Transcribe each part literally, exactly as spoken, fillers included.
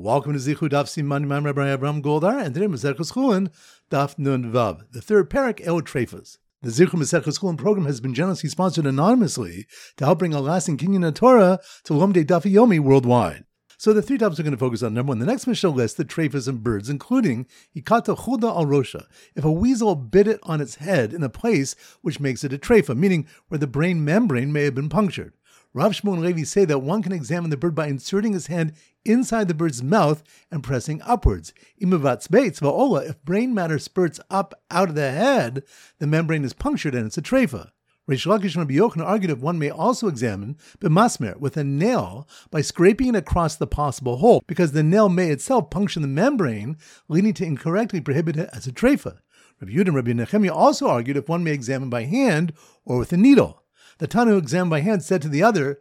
Welcome to Zichu Daf Siman. I'm Rabbi Abraham Goldar, and today Maseches Chulin Daf Nun Vav, the third parak El Trefas. The Zichu Maseches Chulin program has been generously sponsored anonymously to help bring a lasting Kinyan Torah to Lomdei Daf Yomi worldwide. So the three topics we're going to focus on. Number one, the next Mishnah lists the trefas and birds, including Hikata Chuda al Rosha, if a weasel bit it on its head in a place which makes it a trefa, meaning where the brain membrane may have been punctured. Rav Shmuel and Levi say that one can examine the bird by inserting his hand inside the bird's mouth and pressing upwards. If brain matter spurts up out of the head, the membrane is punctured and it's a trefa. Reish Lakish and Rabbi Yochanan argued if one may also examine b'masmer with a nail by scraping it across the possible hole, because the nail may itself puncture the membrane, leading to incorrectly prohibit it as a trefa. Rabbi Yehuda and Rabbi Nechemia also argued if one may examine by hand or with a needle. The Tana who examined by hand said to the other,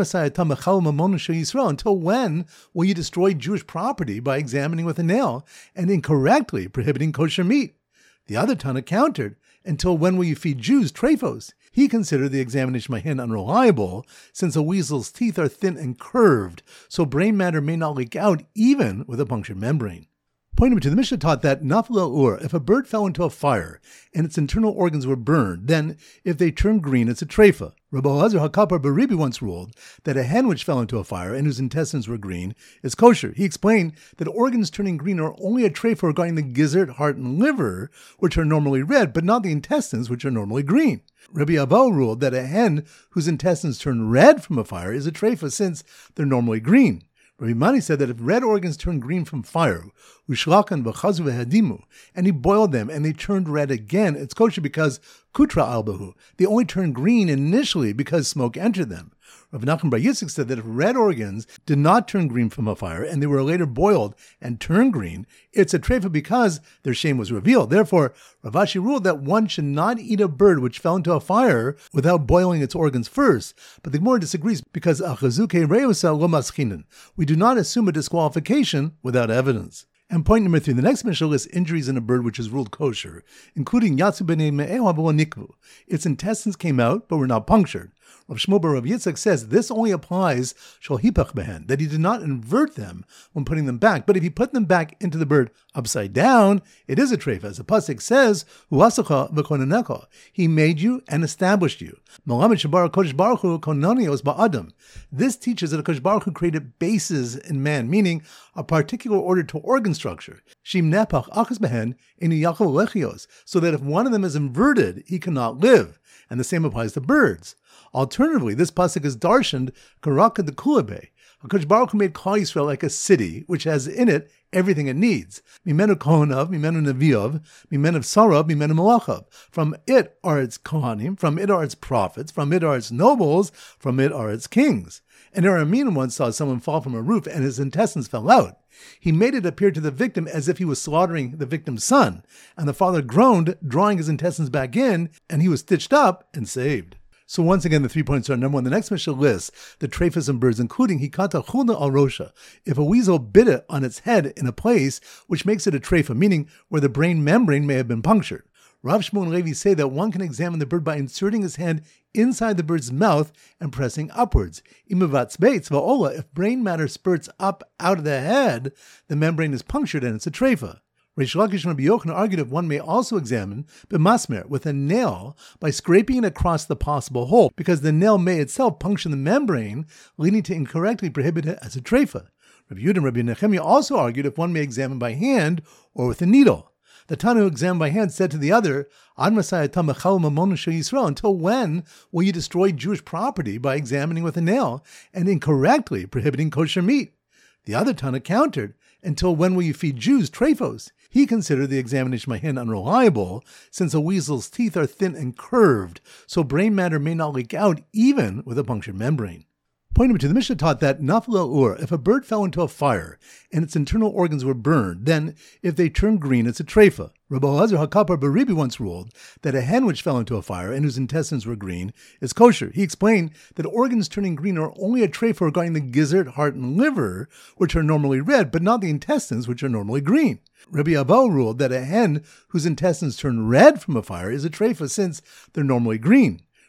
until when will you destroy Jewish property by examining with a nail and incorrectly prohibiting kosher meat? The other Tana countered, until when will you feed Jews trefos? He considered the examination by hand unreliable, since a weasel's teeth are thin and curved, so brain matter may not leak out even with a punctured membrane. Point number two, the Mishnah taught that nafla ur, if a bird fell into a fire and its internal organs were burned, then if they turn green, it's a trefa. Rabbi Elazar HaKapar Baribi once ruled that a hen which fell into a fire and whose intestines were green is kosher. He explained that organs turning green are only a trefa regarding the gizzard, heart, and liver, which are normally red, but not the intestines, which are normally green. Rabbi Abel ruled that a hen whose intestines turn red from a fire is a trefa since they're normally green. Rabbi Mani said that if red organs turn green from fire, ushlakan v'chazu v'hadimu, and he boiled them and they turned red again, it's kosher because kutra albahu. They only turned green initially because smoke entered them. Rav Nachman Bar Yitzchak said that if red organs did not turn green from a fire and they were later boiled and turned green, it's a trefa because their shame was revealed. Therefore, Rav Ashi ruled that one should not eat a bird which fell into a fire without boiling its organs first. But the Gemara disagrees because achazuke reusa lo maschinen. We do not assume a disqualification without evidence. And point number three, the next Mishnah lists injuries in a bird which is ruled kosher, including yatsu b'nei me'eha v'lo nikvu. Its intestines came out, but were not punctured. Rav Shmuel bar Rav Yitzchak says this only applies shel hipach behen, that he did not invert them when putting them back, but if he put them back into the bird upside down, it is a trefa. As the pasuk says, Huasacha v'konanecha, he made you and established you. Malamed shabar kodesh baruch hu konanios ba'adam. This teaches that Kodesh Baruch Hu created bases in man, meaning a particular order to organ structure. Shim nepach achas behen inu yachol lechios, so that if one of them is inverted, he cannot live. And the same applies to birds. Alternatively, this pasuk is darshaned karaka de kulabe. HaKadosh Baruch Hu made Klal Yisrael like a city, which has in it everything it needs. Mimenu kohonav, mimenu neviav, mimenu sarav, mimenu malachav. From it are its kohanim, from it are its prophets, from it are its nobles, from it are its kings. And Aramin once saw someone fall from a roof and his intestines fell out. He made it appear to the victim as if he was slaughtering the victim's son, and the father groaned, drawing his intestines back in, and he was stitched up and saved. So once again, the three points are: number one, the next Mishnah lists the trefas and birds, including Hikata Chuda al Rosha, if a weasel bit it on its head in a place which makes it a trefa, meaning where the brain membrane may have been punctured. Rav Shmuel and Levi say that one can examine the bird by inserting his hand inside the bird's mouth and pressing upwards. If brain matter spurts up out of the head, the membrane is punctured and it's a trefa. Reish Lakish and Rabbi Yochanan argued if one may also examine b'masmer with a nail by scraping it across the possible hole, because the nail may itself puncture the membrane, leading to incorrectly prohibit it as a trefa. Rabbi Yehuda and Rabbi Nechemia also argued if one may examine by hand or with a needle. The Tana who examined by hand said to the other, until when will you destroy Jewish property by examining with a nail and incorrectly prohibiting kosher meat? The other Tana countered, until when will you feed Jews trefos? He considered the examination by hand unreliable, since a weasel's teeth are thin and curved, so brain matter may not leak out even with a punctured membrane. Point number two, the Mishnah taught that nafla ur, if a bird fell into a fire and its internal organs were burned, then if they turn green, it's a trefa. Rabbi Elazar HaKapar Baribi once ruled that a hen which fell into a fire and whose intestines were green is kosher. He explained that organs turning green are only a trefa regarding the gizzard, heart, and liver, which are normally red, but not the intestines, which are normally green. Rabbi Abel ruled that a hen whose intestines turn red from a fire is a trefa since they're normally green.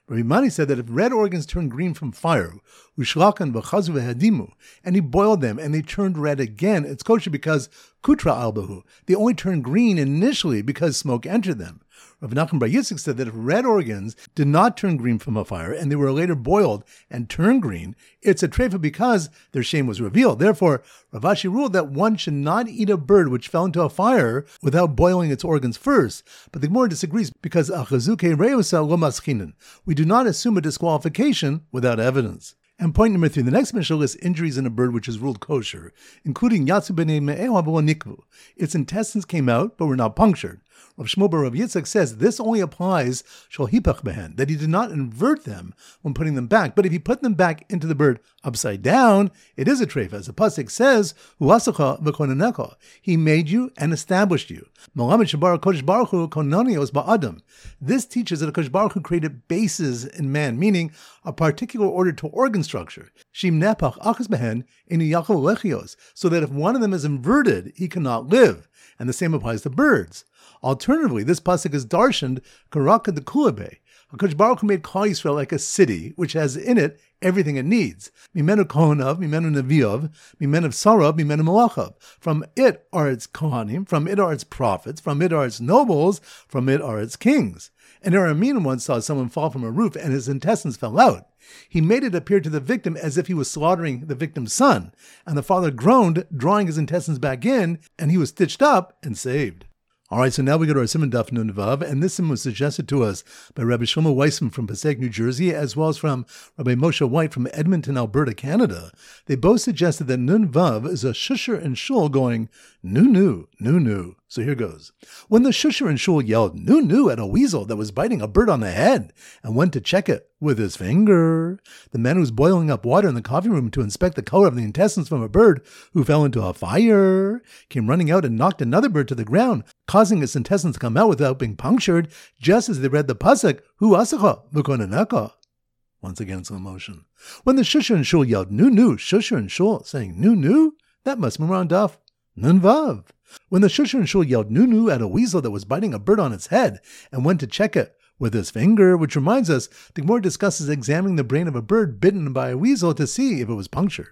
Rabbi Mani said that if red organs turned green from fire, ushlakan v'chazu v'hadimu, and he boiled them and they turned red again, it's kosher because kutra albahu. They only turned green initially because smoke entered them. Rav Nachman bar Yitzchak said that if red organs did not turn green from a fire and they were later boiled and turned green, it's a treifa because their shame was revealed. Therefore, Rav Ashi ruled that one should not eat a bird which fell into a fire without boiling its organs first. But the Gemara disagrees because achazuke reusa lo maschinen. We do not assume a disqualification without evidence. And point number three, the next Mishnah lists injuries in a bird which is ruled kosher, including yatsu b'nei me'eha v'lo nikvu. Its intestines came out, but were not punctured. Rav Shmuel bar Rav Yitzchak says this only applies shel hipach behen, that he did not invert them when putting them back. But if he put them back into the bird upside down, it is a treifa. As the pasuk says, "Huasacha v'konanecha," he made you and established you. Malamed shabar kodesh baruch hu konanios ba'adam. This teaches that Kodesh Baruch Hu created bases in man, meaning a particular order to organ structure. Shim nepach achas behen inu yachol lechios, so that if one of them is inverted, he cannot live. And the same applies to birds. Alternatively, this pasuk is darshaned karaka de kulabe. HaKadosh Baruch Hu made Klal Yisrael like a city, which has in it everything it needs. Mimenu kohonav, mimenu neviav, mimenu sarav, mimenu malachav. From it are its kohanim, from it are its prophets, from it are its nobles, from it are its kings. And Aramin once saw someone fall from a roof and his intestines fell out. He made it appear to the victim as if he was slaughtering the victim's son, and the father groaned, drawing his intestines back in, and he was stitched up and saved. All right, so now we go to our Simon Daf Nun Vav, and this Simon was suggested to us by Rabbi Shlomo Weissman from Passaic, New Jersey, as well as from Rabbi Moshe White from Edmonton, Alberta, Canada. They both suggested that Nun Vav is a shusher and shul going, nu nu, nu nu. So here goes. When the shusher and shul yelled nu nu at a weasel that was biting a bird on the head and went to check it with his finger, the man who was boiling up water in the coffee room to inspect the color of the intestines from a bird who fell into a fire came running out and knocked another bird to the ground, causing its intestines to come out without being punctured, just as they read the pasuk, Hu asacha v'konaneka. Once again, slow motion. When the shusher and shul yelled nu nu, shusher and shul saying nu nu, that must be around Daf Nun Vav. When the shusher and shul yelled nu nu at a weasel that was biting a bird on its head and went to check it with his finger, which reminds us, the Gemara discusses examining the brain of a bird bitten by a weasel to see if it was punctured.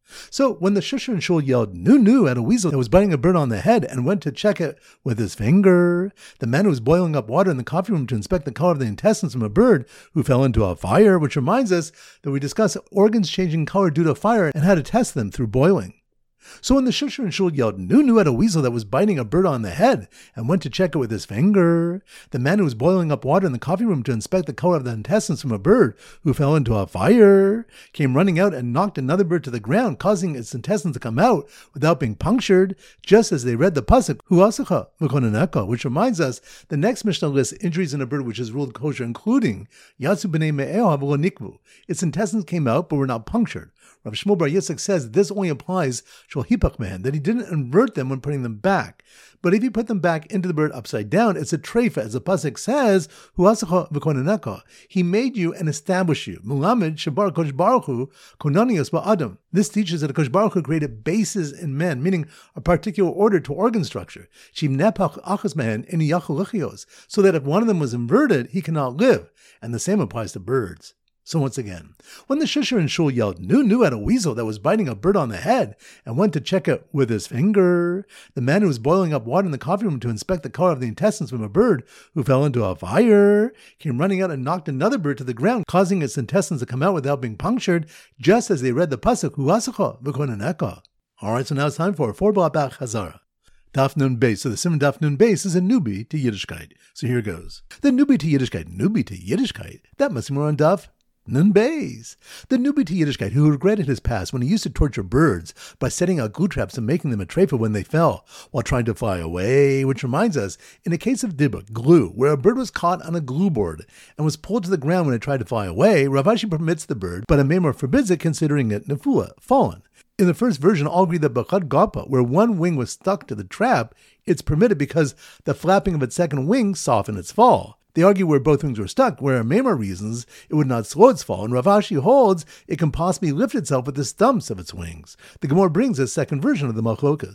So when the shusher and shul yelled nu nu at a weasel that was biting a bird on the head and went to check it with his finger, the man who was boiling up water in the coffee room to inspect the color of the intestines from a bird who fell into a fire, which reminds us that we discuss organs changing color due to fire and how to test them through boiling. So when the shusher and shul yelled nu nu at a weasel that was biting a bird on the head and went to check it with his finger, the man who was boiling up water in the coffee room to inspect the color of the intestines from a bird who fell into a fire came running out and knocked another bird to the ground, causing its intestines to come out without being punctured, just as they read the pasuk Hu asacha v'konaneka, which reminds us the next Mishnah lists injuries in a bird which is ruled kosher, including yatsu b'nei me'eha v'lo nikvu. Its intestines came out but were not punctured. Rav Shmuel bar Yitzchak says this only applies shel hipach man, that he didn't invert them when putting them back. But if he put them back into the bird upside down, it's a treifa, as the pasuk says, Hu asacha v'konaneka. He made you and established you. Mulamed shabar kodesh baruch hu konanios ba'adam. This teaches that Kodesh Baruch Hu created bases in men, meaning a particular order to organ structure. Shim nepach achas man inu yachol lechios, so that if one of them was inverted, he cannot live. And the same applies to birds. So once again, when the shusher and shul yelled nu nu at a weasel that was biting a bird on the head and went to check it with his finger, the man who was boiling up water in the coffee room to inspect the color of the intestines from a bird who fell into a fire came running out and knocked another bird to the ground, causing its intestines to come out without being punctured, just as they read the pasuk Hu asacha v'konaneka. All right, so now it's time for a four block back Chazara. Daf Nun Beis. So the Simon Daf Nun Beis is a newbie to Yiddishkeit. So here goes. The newbie to Yiddishkeit, newbie to Yiddishkeit. That must be more on Daf Nun Beis. The newbie to Yiddishkeit who regretted his past when he used to torture birds by setting out glue traps and making them a treifa when they fell while trying to fly away, which reminds us, in the case of Dibba, glue, where a bird was caught on a glue board and was pulled to the ground when it tried to fly away, Rav Ashi permits the bird, but a Meimar forbids it, considering it nefua, fallen. In the first version, all agree that Bachad Gapa, where one wing was stuck to the trap, it's permitted because the flapping of its second wing softened its fall. They argue where both wings were stuck, where Meimar reasons it would not slow its fall, and Rav Ashi holds it can possibly lift itself with the stumps of its wings. The Gemara brings a second version of the Machlokas.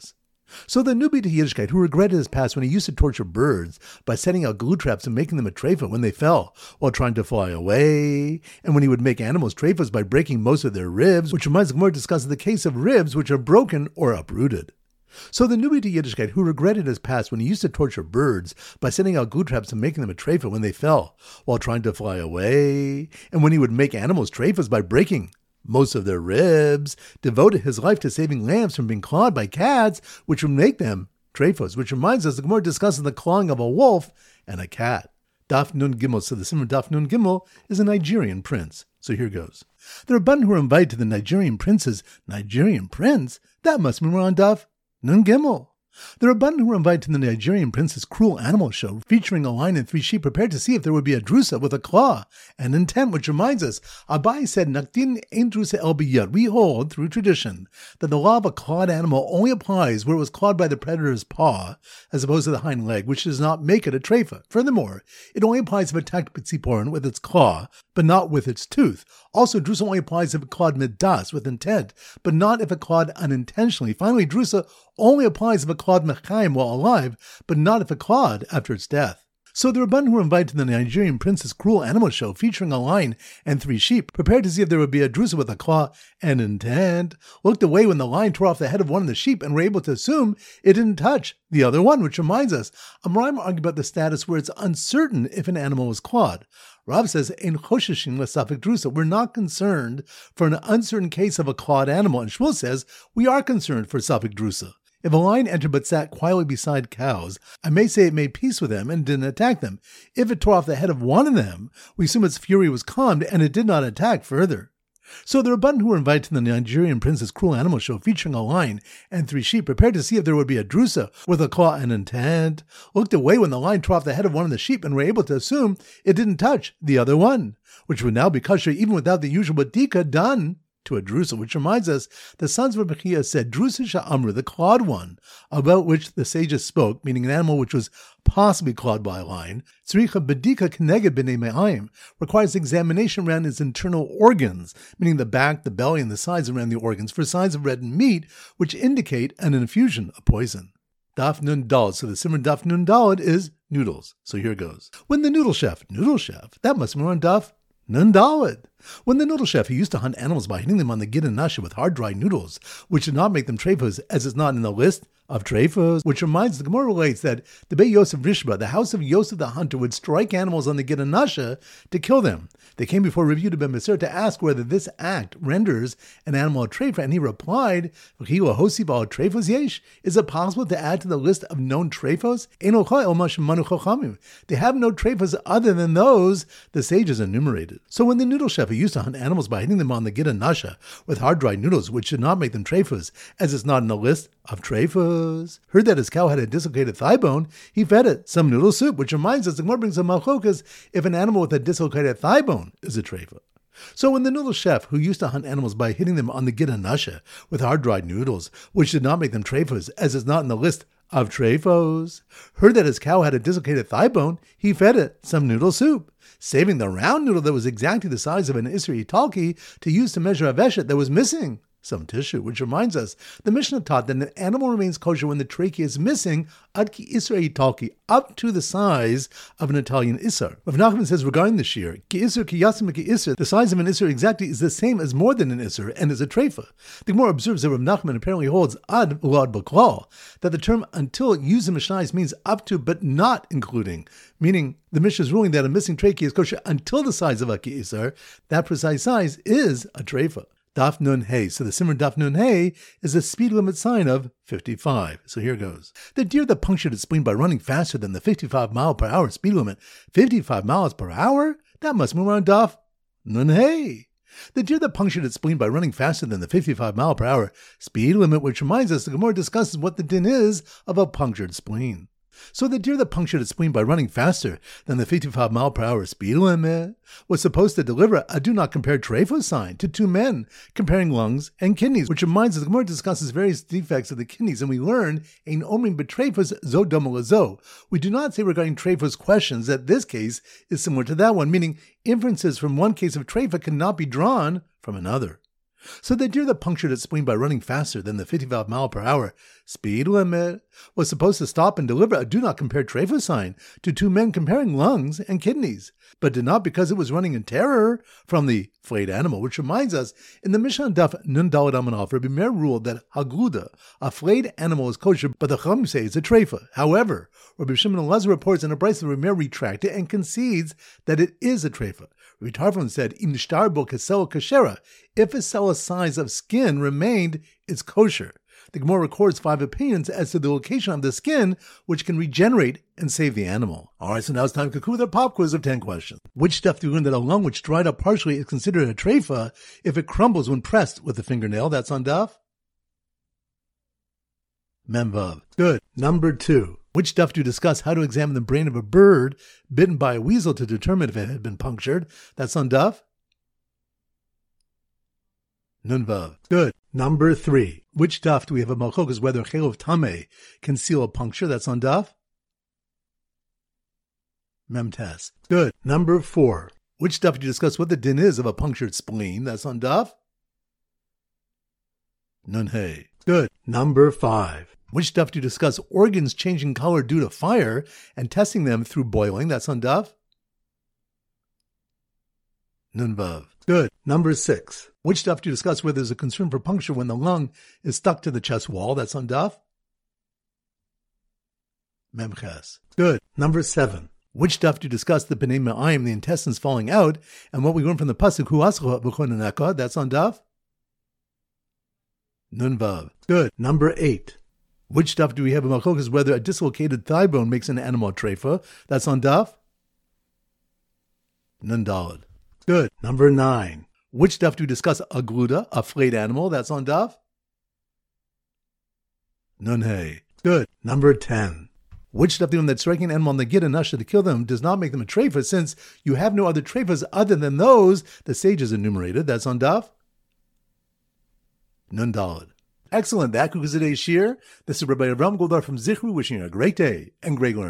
So the newbie to Yiddishkeit who regretted his past when he used to torture birds by setting out glue traps and making them a treifa when they fell while trying to fly away, and when he would make animals treifas by breaking most of their ribs, which reminds Gemara discusses the case of ribs which are broken or uprooted. So the newbie to Yiddishkeit who regretted his past when he used to torture birds by setting out glue traps and making them a treifa when they fell while trying to fly away, and when he would make animals treifas by breaking most of their ribs, devoted his life to saving lambs from being clawed by cats, which would make them treifos, which reminds us the Gemara discusses the clawing of a wolf and a cat. Daf Nun Gimel, so the Simon Daf Nun Gimel is a Nigerian prince. So here goes. The Rabbanan who were invited to the Nigerian prince's Nigerian prince, that must mean we're on Daf Nun Gimel. The Rabbanan who were invited to the Nigerian prince's cruel animal show, featuring a lion and three sheep, prepared to see if there would be a drusa with a claw and intent, which reminds us, Abai said, Nakdin ein drusa el biyad. We hold, through tradition, that the law of a clawed animal only applies where it was clawed by the predator's paw, as opposed to the hind leg, which does not make it a treifa. Furthermore, it only applies if it attacked B'tziporin with its claw, but not with its tooth. Also, drusa only applies if it clawed midas, with intent, but not if it clawed unintentionally. Finally, drusa only applies if it clawed mechayim while alive, but not if it clawed after its death. So the Rabbanan who were invited to the Nigerian prince's cruel animal show, featuring a lion and three sheep, prepared to see if there would be a drusa with a claw and intent, looked away when the lion tore off the head of one of the sheep and were able to assume it didn't touch the other one, which reminds us, Amoraim argue about the status where it's uncertain if an animal was clawed. Rav says, "Ein chosheshin l'safek drusa." We're not concerned for an uncertain case of a clawed animal, and Shmuel says we are concerned for safek drusa. If a lion entered but sat quietly beside cows, I may say it made peace with them and didn't attack them. If it tore off the head of one of them, we assume its fury was calmed and it did not attack further. So the Rabbanan who were invited to the Nigerian prince's cruel animal show, featuring a lion and three sheep, prepared to see if there would be a drusa with a claw and intent, looked away when the lion tore off the head of one of the sheep and were able to assume it didn't touch the other one, which would now be kosher even without the usual badika done to a drusa, which reminds us the sons of Rebbe said drusa sha'amru, the clawed one, about which the sages spoke, meaning an animal which was possibly clawed by a lion, tzricha bedika keneged b'nei me'ayim, requires examination around its internal organs, meaning the back, the belly, and the sides around the organs, for signs of reddened meat, which indicate an infusion of poison. Daf Nun Daled, so the Simon Daf Nun Daled is noodles. So here goes. When the noodle chef, noodle chef, that must be on Daf Nun Daled. When the noodle chef, he used to hunt animals by hitting them on the gid and nasha with hard-dried noodles, which did not make them treifos, as is not in the list of treifos, which reminds the Gemara relates that the Beit Yosef Rishba, the house of Yosef the hunter, would strike animals on the gid and nasha to kill them. They came before Rav Ben Beser to ask whether this act renders an animal a treifa, and he replied, is it possible to add to the list of known treifos? They have no treifos other than those the sages enumerated. So when the noodle chef used to hunt animals by hitting them on the gid and nasha with hard-dried noodles, which did not make them treifos, as it's not in the list of treifos, heard that his cow had a dislocated thigh bone, he fed it some noodle soup, which reminds us the Gemara brings a malchokas if an animal with a dislocated thigh bone is a treifa. So when the noodle chef, who used to hunt animals by hitting them on the gid and nasha with hard-dried noodles, which did not make them treifos, as is not in the list of treifos, heard that his cow had a dislocated thigh bone, he fed it some noodle soup, saving the round noodle that was exactly the size of an Isser Italki to use to measure a veshet that was missing some tissue, which reminds us, the Mishnah taught that an animal remains kosher when the trachea is missing ad ki Isser Italki, up to the size of an Italian Isser. Rav Nachman says regarding the shear, ki Isser ki yasim ki Isser, the size of an Isser exactly is the same as more than an Isser and is a treifa. The Gemara observes that Rav Nachman apparently holds ad v'lad b'klal, that the term until used in Mishnayos means up to but not including, meaning the Mishnah is ruling that a missing trachea is kosher until the size of a ki Isser. That precise size is a treifa. Daf Nun Hey. So the Simmer Daf Nun Hey is a speed limit sign of fifty-five. So here goes. The deer that punctured its spleen by running faster than the fifty-five mile per hour speed limit, fifty-five miles per hour? That must move on Daf Nun Hey. The deer that punctured its spleen by running faster than the fifty-five mile per hour speed limit, which reminds us the Gemara discusses what the din is of a punctured spleen. So the deer that punctured its spleen by running faster than the fifty-five mile per hour speed limit was supposed to deliver a do not compare treifos sign to two men comparing lungs and kidneys, which reminds us the Gemara discusses various defects of the kidneys, and we learn ein omrim betreifos zo doma lazo. We do not say regarding treifos questions that this case is similar to that one, meaning inferences from one case of treifa cannot be drawn from another. So the deer that punctured its spleen by running faster than the fifty-five mile per hour speed limit, was supposed to stop and deliver a do not compare trefa sign to two men comparing lungs and kidneys, but did not because it was running in terror from the flayed animal, which reminds us, in the Mishnah Daf Nun Daled Amud Aleph, Rabbi Meir ruled that hagluda, a flayed animal, is kosher, but the Chachamim say it's a trefa. However, Rabbi Shimon Elazar reports in a brayso that Rabbi Meir retracted and concedes that it is a trefa. Rabbi Tarfon said, "Im nishtar bo kesel kashera." If a cell's size of skin remained, it's kosher. The Gemara records five opinions as to the location of the skin, which can regenerate and save the animal. All right, so now it's time to conclude our pop quiz of ten questions. Which stuff do we learn that a lung which dried up partially is considered a trefa if it crumbles when pressed with a fingernail? That's on Daf Memvav. Good. Number two. Which stuff do you discuss how to examine the brain of a bird bitten by a weasel to determine if it had been punctured? That's on Daf Nunvav. Good. Number three. Which daf do we have a malchokas whether chelov tameh can seal a puncture? That's on Daf Memtes. Good. Number four. Which daf do you discuss what the din is of a punctured spleen? That's on Daf Nunhei. Good. Number five. Which daf do you discuss organs changing color due to fire and testing them through boiling? That's on Daf Nunvav. Good. Number six. Which daf do you discuss where there's a concern for puncture when the lung is stuck to the chest wall? That's on Daf Memches. Good. Number seven. Which daf do you discuss the Pnei Me'ayim, the intestines falling out, and what we learn from the pasuk Hu Ascha V'Chonaneka? That's on Daf Nunvav. Good. Number eight. Which daf do we have a malchokas whether a dislocated thigh bone makes an animal trefa? That's on Daf Nun Daled. Good. Number nine. Which daf do we discuss a gluda, a flayed animal? That's on Daf Nun Hey. Good. Number ten. Which daf do we know that striking an animal on the gid and nasha to kill them does not make them a trefa, since you have no other trefas other than those the sages enumerated? That's on Daf Nun Daled. Excellent. That concludes today's shir. This is Rabbi Avram Goldar from Zichru, wishing you a great day and great learning.